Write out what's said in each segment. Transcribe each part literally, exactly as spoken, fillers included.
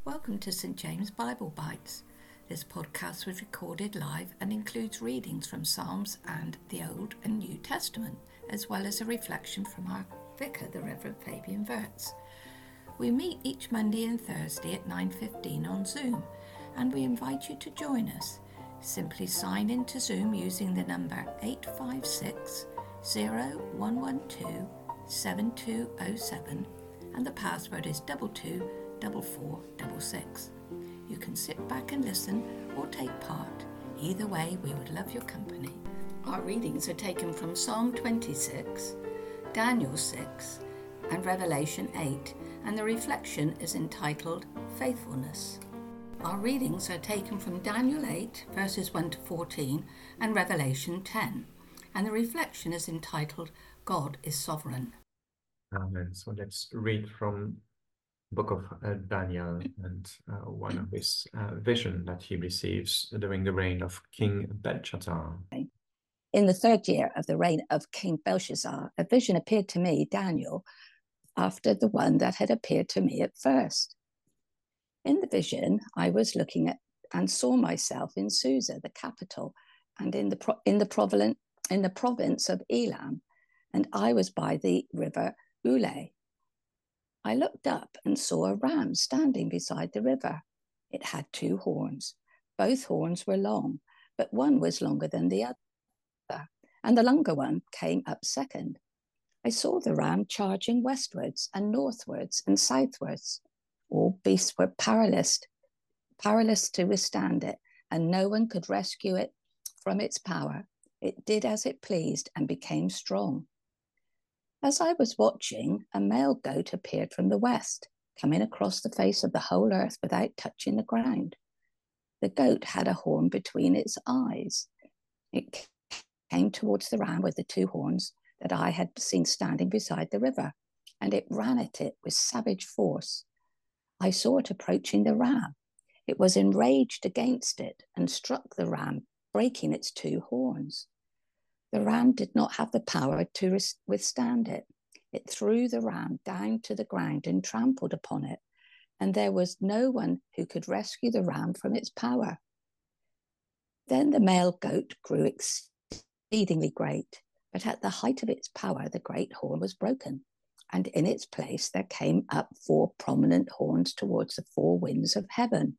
Welcome to Saint James Bible Bites. This podcast was recorded live and includes readings from Psalms and the Old and New Testament, as well as a reflection from our vicar, the Reverend Fabian Wirtz. We meet each Monday and Thursday at nine fifteen on Zoom, and we invite you to join us. Simply sign in to Zoom using the number eight five six, zero one one two, seven two zero seven, and the password is double two double four double six. You can sit back and listen or take part. Either way, we would love your company. Our readings are taken from Psalm twenty-six, Daniel six, and Revelation eight, and the reflection is entitled Faithfulness. Our readings are taken from Daniel eight, verses one to fourteen, and Revelation ten, and the reflection is entitled God is Sovereign. Amen. So let's read from the book of uh, Daniel and uh, one of his uh, vision that he receives during the reign of King Belshazzar. In the third year of the reign of King Belshazzar, a vision appeared to me, Daniel, after the one that had appeared to me at first. In the vision, I was looking at and saw myself in Susa, the capital, and in the pro- in the province in the province of Elam, and I was by the river Ulai. I looked up and saw a ram standing beside the river. It had two horns. Both horns were long, but one was longer than the other, and the longer one came up second. I saw the ram charging westwards and northwards and southwards. All beasts were powerless, powerless to withstand it, and no one could rescue it from its power. It did as it pleased and became strong. As I was watching, a male goat appeared from the west, coming across the face of the whole earth without touching the ground. The goat had a horn between its eyes. It came towards the ram with the two horns that I had seen standing beside the river, and it ran at it with savage force. I saw it approaching the ram. It was enraged against it and struck the ram, breaking its two horns. The ram did not have the power to res- withstand it. It threw the ram down to the ground and trampled upon it, and there was no one who could rescue the ram from its power. Then the male goat grew exceedingly great, but at the height of its power, the great horn was broken, and in its place there came up four prominent horns towards the four winds of heaven.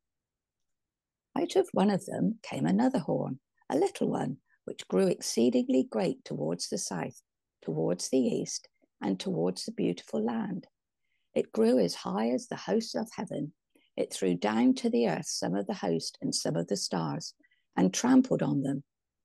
Out of one of them came another horn, a little one, which grew exceedingly great towards the south, towards the east, and towards the beautiful land. It grew as high as the hosts of heaven. It threw down to the earth some of the host and some of the stars, and trampled on them.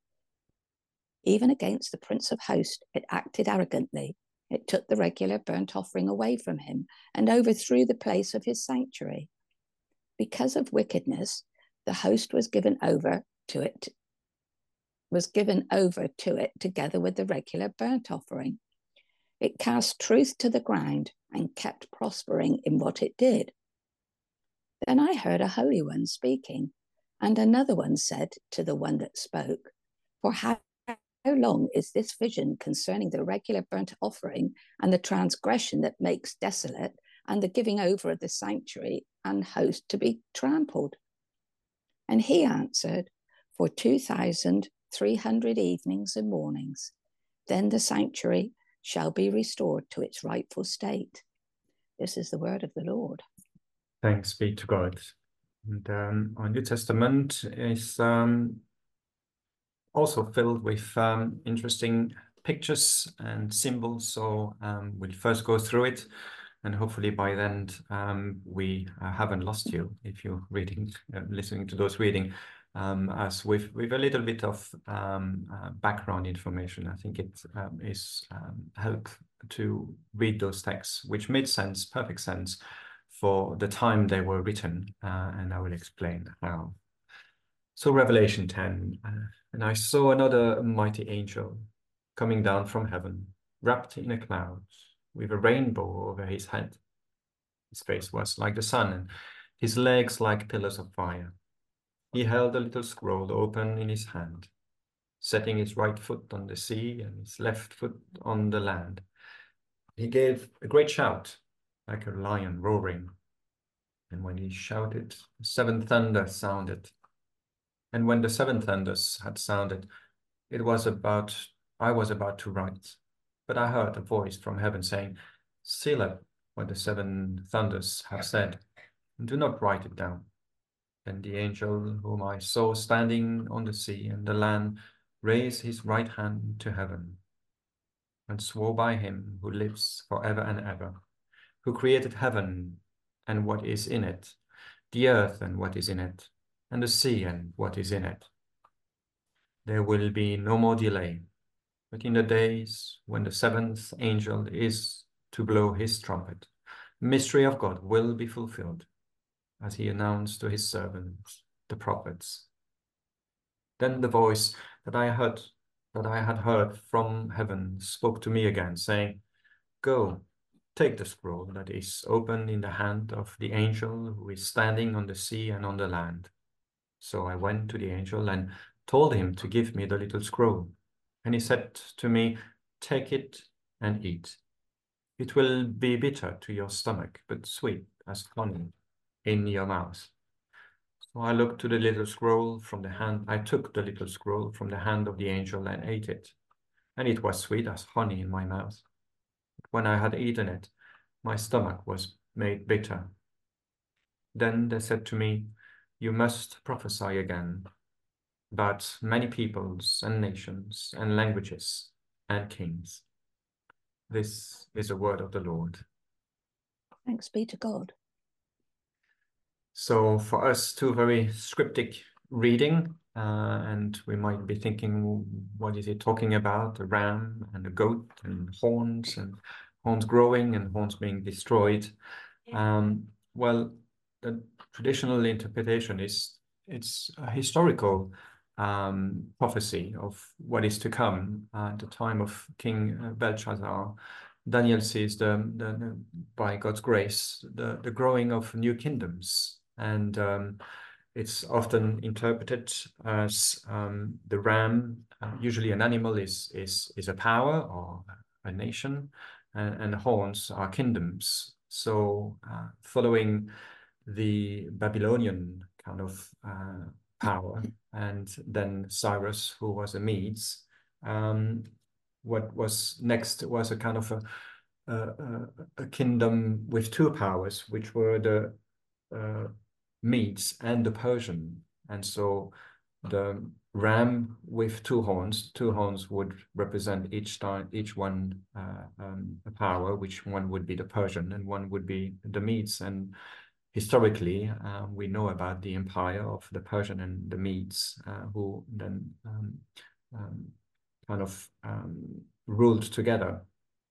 Even against the Prince of Hosts, it acted arrogantly. It took the regular burnt offering away from him and overthrew the place of his sanctuary. Because of wickedness, the host was given over to it was given over to it together with the regular burnt offering. It cast truth to the ground and kept prospering in what it did. Then I heard a holy one speaking, and another one said to the one that spoke, "For how, how long is this vision concerning the regular burnt offering and the transgression that makes desolate and the giving over of the sanctuary and host to be trampled?" And he answered, "For two thousand three hundred evenings and mornings, then the sanctuary shall be restored to its rightful state." This is the word of the Lord. Thanks be to God. And um, our New Testament is um, also filled with um, interesting pictures and symbols. So um, we'll first go through it, and hopefully by then um, we uh, haven't lost you if you're reading, uh, listening to those reading. Um, as with with a little bit of um, uh, background information, I think it um, is um, help to read those texts, which made sense, perfect sense, for the time they were written, uh, and I will explain how. So Revelation ten, uh, and I saw another mighty angel coming down from heaven, wrapped in a cloud, with a rainbow over his head. His face was like the sun, and his legs like pillars of fire. He held a little scroll open in his hand, setting his right foot on the sea and his left foot on the land. He gave a great shout, like a lion roaring. And when he shouted, seven thunders sounded. And when the seven thunders had sounded, it was about, I was about to write. But I heard a voice from heaven saying, seal up what the seven thunders have said, and do not write it down. Then the angel whom I saw standing on the sea and the land raised his right hand to heaven and swore by him who lives forever and ever, who created heaven and what is in it, the earth and what is in it, and the sea and what is in it. There will be no more delay, but in the days when the seventh angel is to blow his trumpet, the mystery of God will be fulfilled, as he announced to his servants, the prophets. Then the voice that I heard, that I had heard from heaven spoke to me again, saying, go, take the scroll that is open in the hand of the angel who is standing on the sea and on the land. So I went to the angel and told him to give me the little scroll. And he said to me, take it and eat. It will be bitter to your stomach, but sweet as honey in your mouth. So I looked to the little scroll from the hand, I took the little scroll from the hand of the angel and ate it. And it was sweet as honey in my mouth. When I had eaten it, my stomach was made bitter. Then they said to me, you must prophesy again about many peoples and nations and languages and kings. This is a word of the Lord. Thanks be to God. So for us, two very scriptic reading, uh, and we might be thinking, what is it talking about? A ram and a goat and horns and horns growing and horns being destroyed. Um, well, the traditional interpretation is it's a historical um, prophecy of what is to come uh, at the time of King Belshazzar. Daniel sees the, the, the by God's grace the, the growing of new kingdoms, and um, it's often interpreted as um, the ram. Uh, usually, an animal is is is a power or a nation, and, and horns are kingdoms. So, uh, following the Babylonian kind of uh, power, and then Cyrus, who was a Medes, um, what was next was a kind of a, a, a kingdom with two powers, which were the uh, Medes and the Persian. And so the ram with two horns, two horns would represent each time, each one uh, um, a power, which one would be the Persian and one would be the Medes. And historically, uh, we know about the empire of the Persian and the Medes, uh, who then um, um, kind of um, ruled together.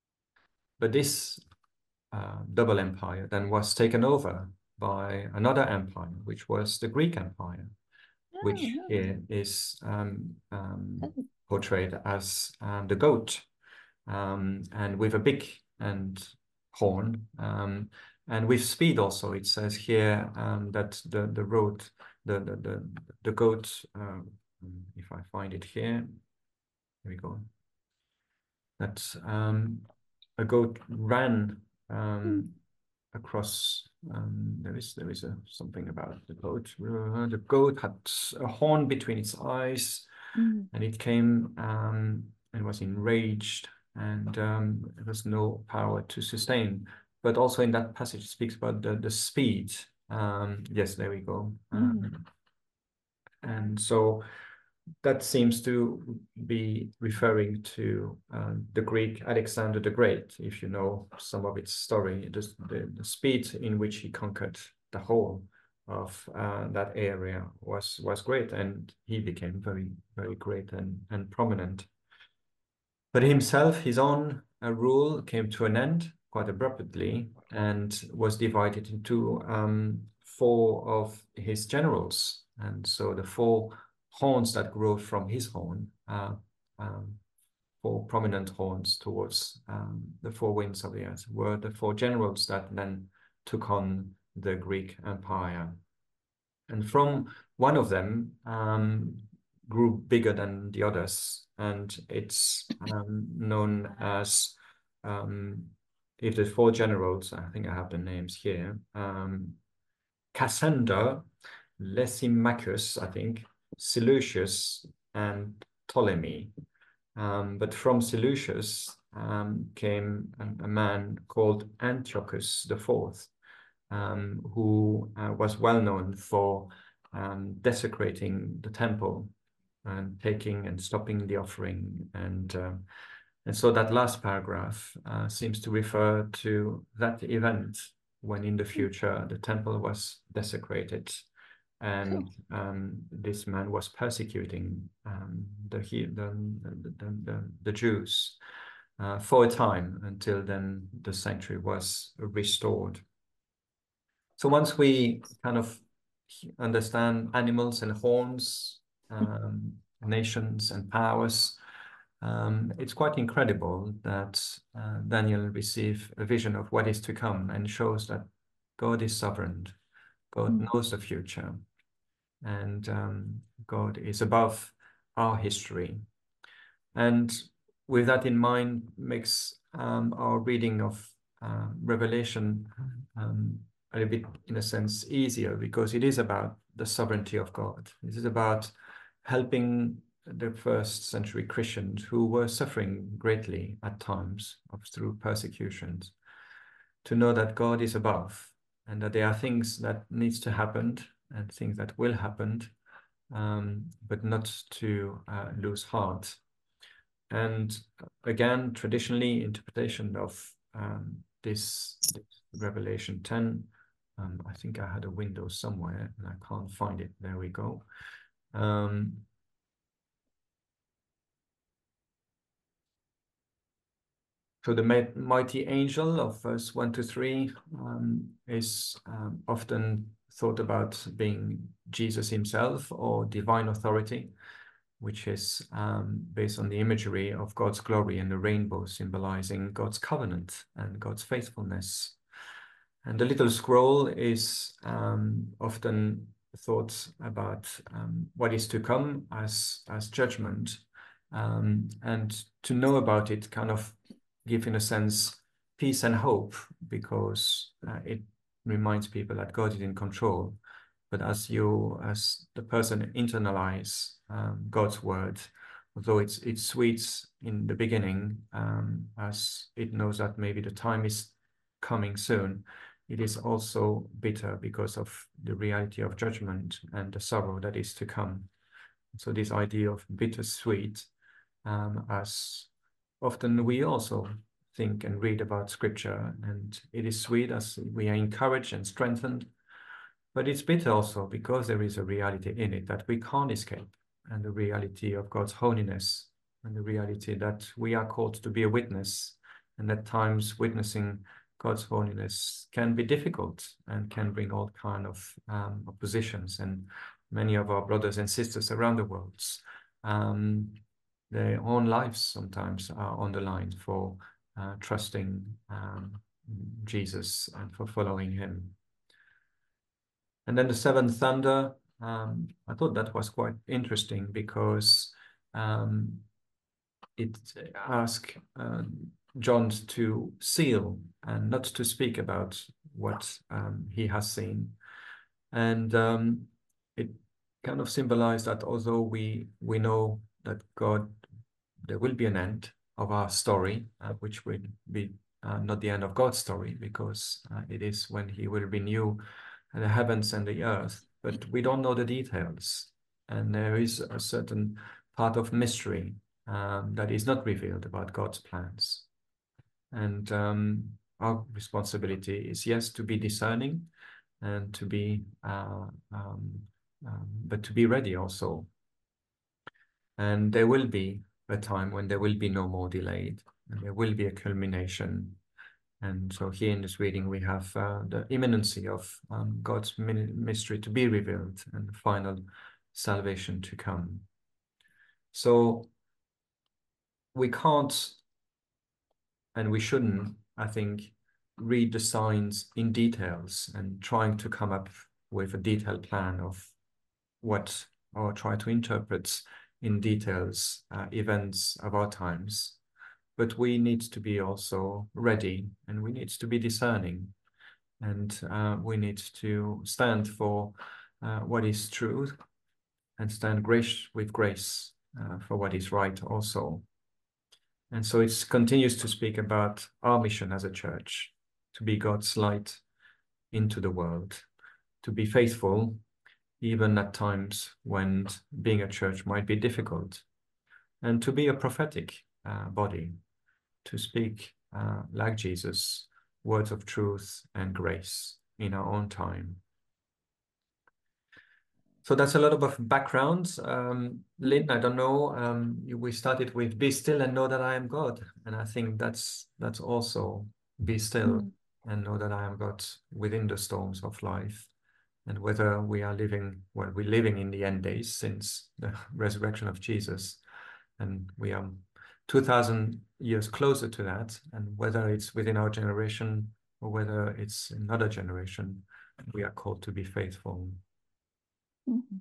But this uh, double empire then was taken over by another empire, which was the Greek Empire, oh, which yeah. is um, um, oh. portrayed as um, the goat, um, and with a big and horn, um, and with speed also. It says here um, that the the road, the the the, the goat. Uh, if I find it here, here we go. That um, a goat ran um, mm. across. Um, there is there is a, something about the goat. Uh, the goat had a horn between its eyes, mm. and it came um, and was enraged, and um, there was no power to sustain. But also in that passage, it speaks about the the speed. Um, yes, there we go. Mm. Um, and so that seems to be referring to uh, the Greek Alexander the Great, if you know some of its story, the, the, the speed in which he conquered the whole of uh, that area was was great, and he became very, very great and, and prominent. But himself, his own uh, rule came to an end quite abruptly and was divided into um, four of his generals. And so the four horns that grew from his horn, uh, um, four prominent horns towards um, the four winds of the earth, were the four generals that then took on the Greek Empire. And from one of them um, grew bigger than the others, and it's um, known as, um, if the four generals, I think I have the names here, um, Cassander, Lysimachus, I think, Seleucus, and Ptolemy. Um, but from Seleucus um, came a, a man called Antiochus the Fourth, um, who uh, was well known for um, desecrating the temple and taking and stopping the offering. And, uh, and so that last paragraph uh, seems to refer to that event when in the future the temple was desecrated and cool. um, this man was persecuting um, the, the, the, the, the Jews uh, for a time until then the sanctuary was restored. So once we kind of understand animals and horns, um, nations and powers, um, it's quite incredible that uh, Daniel received a vision of what is to come and shows that God is sovereign, God mm. knows the future, and um, God is above our history. And with that in mind, makes um, our reading of uh, Revelation um, a little bit, in a sense, easier, because it is about the sovereignty of God. It is about helping the first century Christians who were suffering greatly at times of, through persecutions, to know that God is above and that there are things that needs to happen and things that will happen, um, but not to uh, lose heart. And again, traditionally, interpretation of um, this, this Revelation ten, um, I think I had a window somewhere and I can't find it. There we go. Um, so the mighty angel of verse one to three um, is um, often thought about being Jesus himself or divine authority, which is um, based on the imagery of God's glory and the rainbow symbolizing God's covenant and God's faithfulness. And the little scroll is um, often thought about um, what is to come as, as judgment. Um, and to know about it kind of give, in a sense, peace and hope, because uh, it reminds people that God is in control. But as you, as the person internalize um, God's word, although it's it's sweet in the beginning, um, as it knows that maybe the time is coming soon, it is also bitter because of the reality of judgment and the sorrow that is to come. So this idea of bittersweet, um, as often we also think and read about scripture, and it is sweet as we are encouraged and strengthened, but it's bitter also because there is a reality in it that we can't escape, and the reality of God's holiness, and the reality that we are called to be a witness, and at times witnessing God's holiness can be difficult and can bring all kind of um, oppositions. And many of our brothers and sisters around the world, um, their own lives sometimes are on the line for uh, trusting um, Jesus and for following him. And then the seventh thunder, um, I thought that was quite interesting because um, it asked uh, John to seal and not to speak about what um, he has seen. And um, it kind of symbolized that although we, we know that God, there will be an end of our story, uh, which will be uh, not the end of God's story, because uh, it is when he will renew the heavens and the earth, but we don't know the details. And there is a certain part of mystery um, that is not revealed about God's plans. And um, our responsibility is, yes, to be discerning and to be, uh, um, um, but to be ready also. And there will be a time when there will be no more delayed, and there will be a culmination. And so here in this reading, we have uh, the imminency of um, God's mystery to be revealed and final salvation to come. So we can't, and we shouldn't, I think, read the signs in details and trying to come up with a detailed plan of what, or try to interpret in details uh, events of our times. But we need to be also ready, and we need to be discerning. And uh, we need to stand for uh, what is true and stand grace with grace uh, for what is right also. And so it continues to speak about our mission as a church, to be God's light into the world, to be faithful even at times when being a church might be difficult, and to be a prophetic uh, body, to speak uh, like Jesus, words of truth and grace in our own time. So that's a lot of background. Um, Lynn, I don't know, um, we started with be still and know that I am God. And I think that's that's also be still mm. and know that I am God within the storms of life. And whether we are living, well, we're living in the end days since the resurrection of Jesus, and we are two thousand years closer to that, and whether it's within our generation or whether it's another generation, we are called to be faithful. Mm-hmm.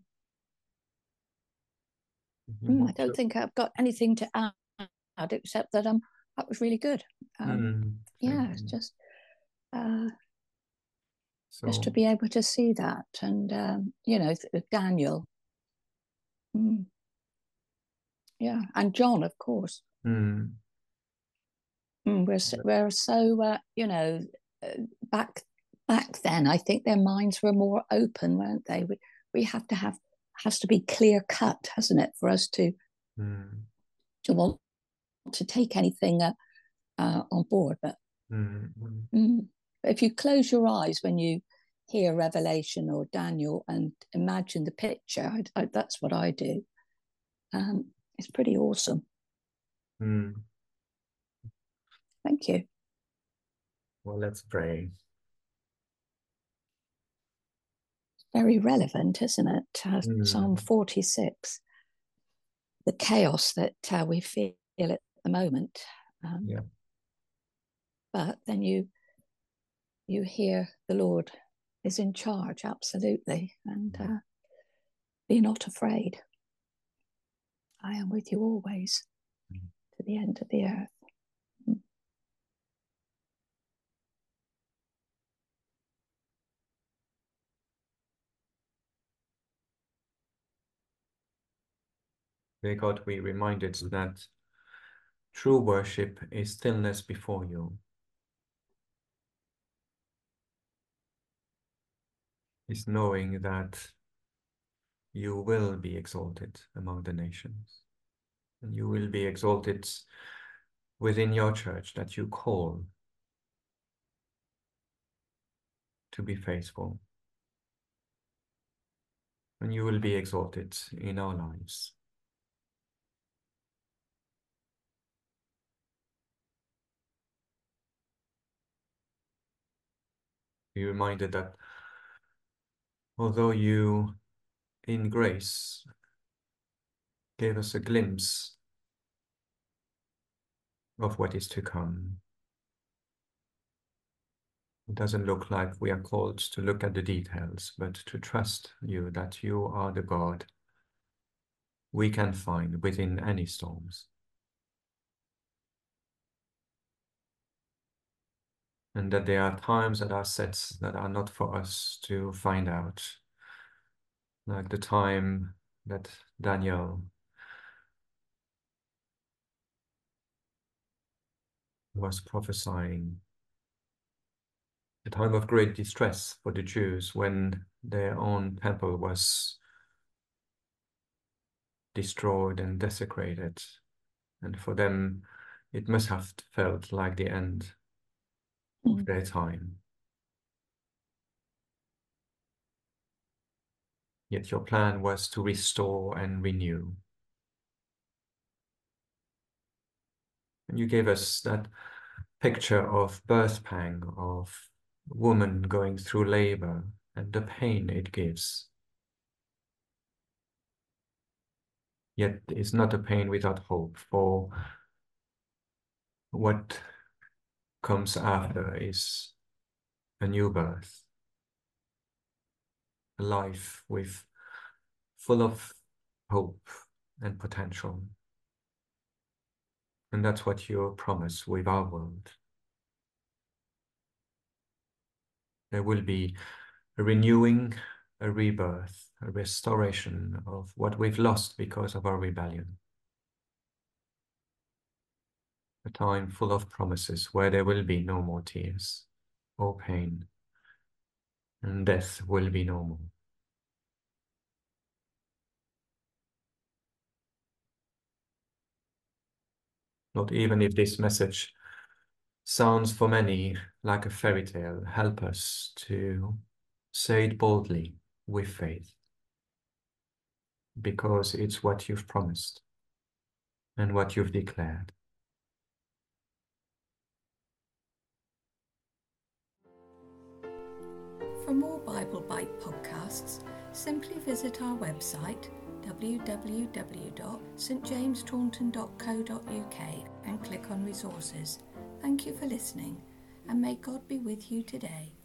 Mm-hmm. I don't think I've got anything to add except that um that was really good. Um, mm, yeah, it's just uh, so, just to be able to see that, and um, you know, Daniel, mm, yeah, and John, of course. Mm. Mm, we're so, we're so uh, you know, uh, back back then. I think their minds were more open, weren't they? We we have to have has to be clear cut, hasn't it, for us to mm. to want to take anything uh, uh, on board. But mm. Mm, if you close your eyes when you hear Revelation or Daniel and imagine the picture, I, I, that's what I do. Um, it's pretty awesome. Mm. Thank you. Well, let's pray. Very relevant, isn't it? Uh, mm. Psalm forty-six, the chaos that uh, we feel at the moment. Um, yeah. But then you you hear the Lord is in charge, absolutely, and uh, be not afraid. I am with you always, mm. to the end of the earth. Mm. Dear God, we reminded that true worship is stillness before you. Is knowing that you will be exalted among the nations, and you will be exalted within your church that you call to be faithful, and you will be exalted in our lives. Be reminded that although you in grace gave us a glimpse of what is to come, it doesn't look like we are called to look at the details, but to trust you that you are the God we can find within any storms. And that there are times that are set that are not for us to find out. Like the time that Daniel was prophesying, the time of great distress for the Jews when their own temple was destroyed and desecrated. And for them, it must have felt like the end mm. of their time. Yet your plan was to restore and renew. And you gave us that picture of birth pang, of woman going through labor and the pain it gives. Yet it's not a pain without hope, for what comes after is a new birth, a life with full of hope and potential. And that's what you promise with our world. There will be a renewing, a rebirth, a restoration of what we've lost because of our rebellion. A time full of promises where there will be no more tears or pain, and death will be no more. Not even if this message sounds for many like a fairy tale, help us to say it boldly with faith, because it's what you've promised and what you've declared. For more Bible Bite podcasts, simply visit our website w w w dot st james taunton dot co dot u k and click on resources. Thank you for listening, and may God be with you today.